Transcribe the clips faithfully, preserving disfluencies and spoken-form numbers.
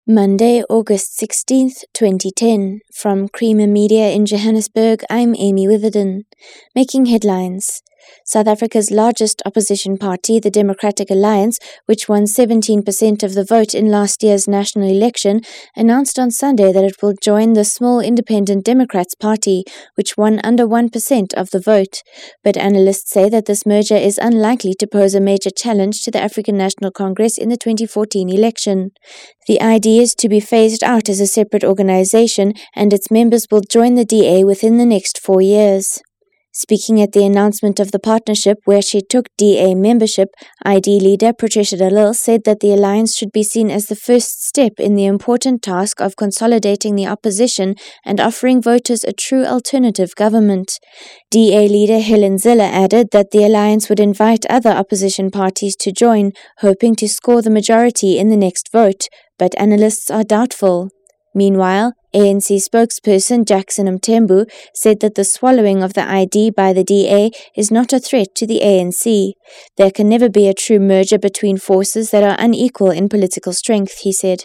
Monday, August sixteenth, twenty ten. From Creamer Media in Johannesburg, I'm Amy Witherden. Making headlines. South Africa's largest opposition party, the Democratic Alliance, which won seventeen percent of the vote in last year's national election, announced on Sunday that it will join the small Independent Democrats Party, which won under one percent of the vote. But analysts say that this merger is unlikely to pose a major challenge to the African National Congress in the twenty fourteen election. The idea is to be phased out as a separate organization, and its members will join the D A within the next four years. Speaking at the announcement of the partnership, where she took D A membership, I D leader Patricia de Lille said that the alliance should be seen as the first step in the important task of consolidating the opposition and offering voters a true alternative government. D A leader Helen Zille added that the alliance would invite other opposition parties to join, hoping to score the majority in the next vote, but analysts are doubtful. Meanwhile, A N C spokesperson Jackson Mthembu said that the swallowing of the I D by the D A is not a threat to the A N C. There can never be a true merger between forces that are unequal in political strength, he said.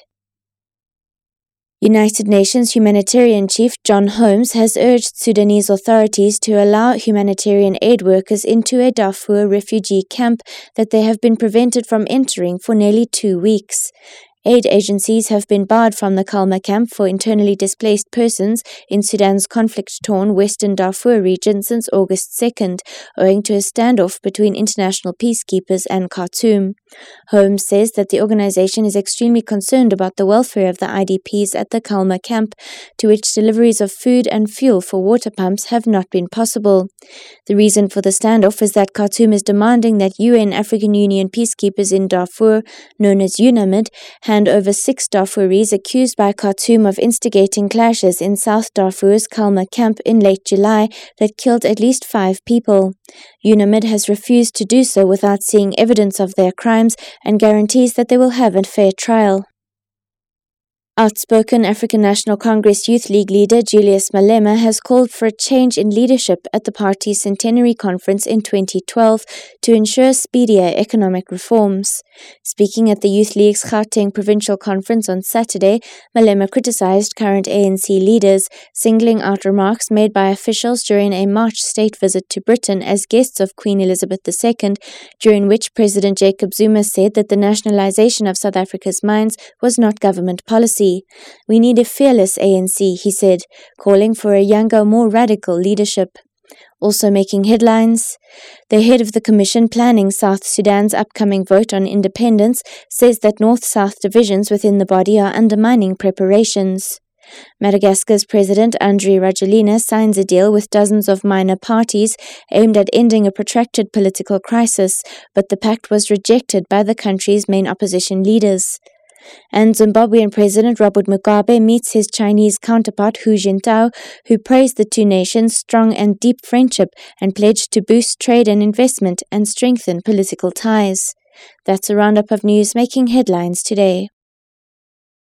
United Nations humanitarian chief John Holmes has urged Sudanese authorities to allow humanitarian aid workers into a Darfur refugee camp that they have been prevented from entering for nearly two weeks. Aid agencies have been barred from the Kalma camp for internally displaced persons in Sudan's conflict-torn Western Darfur region since August second, owing to a standoff between international peacekeepers and Khartoum. Holmes says that the organization is extremely concerned about the welfare of the I D Ps at the Kalma camp, to which deliveries of food and fuel for water pumps have not been possible. The reason for the standoff is that Khartoum is demanding that U N African Union peacekeepers in Darfur, known as UNAMID, hand over six Darfuris accused by Khartoum of instigating clashes in South Darfur's Kalma camp in late July that killed at least five people. UNAMID has refused to do so without seeing evidence of their crimes and guarantees that they will have a fair trial. Outspoken African National Congress Youth League leader Julius Malema has called for a change in leadership at the party's centenary conference in twenty twelve to ensure speedier economic reforms. Speaking at the Youth League's Gauteng Provincial Conference on Saturday, Malema criticized current A N C leaders, singling out remarks made by officials during a March state visit to Britain as guests of Queen Elizabeth the Second, during which President Jacob Zuma said that the nationalization of South Africa's mines was not government policy. We need a fearless A N C, he said, calling for a younger, more radical leadership. Also making headlines, the head of the commission planning South Sudan's upcoming vote on independence says that North-South divisions within the body are undermining preparations. Madagascar's President Andry Rajoelina signs a deal with dozens of minor parties aimed at ending a protracted political crisis, but the pact was rejected by the country's main opposition leaders. And Zimbabwean President Robert Mugabe meets his Chinese counterpart Hu Jintao, who praised the two nations' strong and deep friendship and pledged to boost trade and investment and strengthen political ties. That's a roundup of news making headlines today.